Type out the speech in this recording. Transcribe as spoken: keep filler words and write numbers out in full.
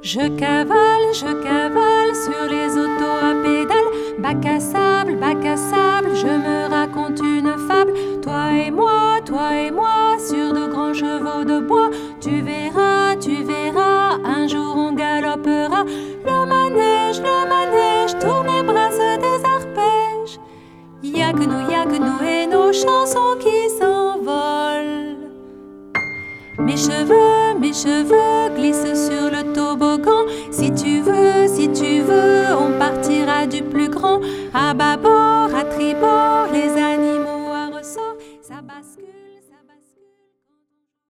Je cavale, je cavale sur les autos à pédales. Bac à sable, bac à sable, je me raconte une fable. Toi et moi, toi et moi, sur de grands chevaux de bois. Tu verras, tu verras, un jour on galopera. Le manège, le manège, tourne et brasse des arpèges. Y'a que nous, y'a que nous et nos chansons qui s'envolent. Mes cheveux, mes cheveux glissent sur le toboggan. Si tu veux, si tu veux, on partira du plus grand. À bas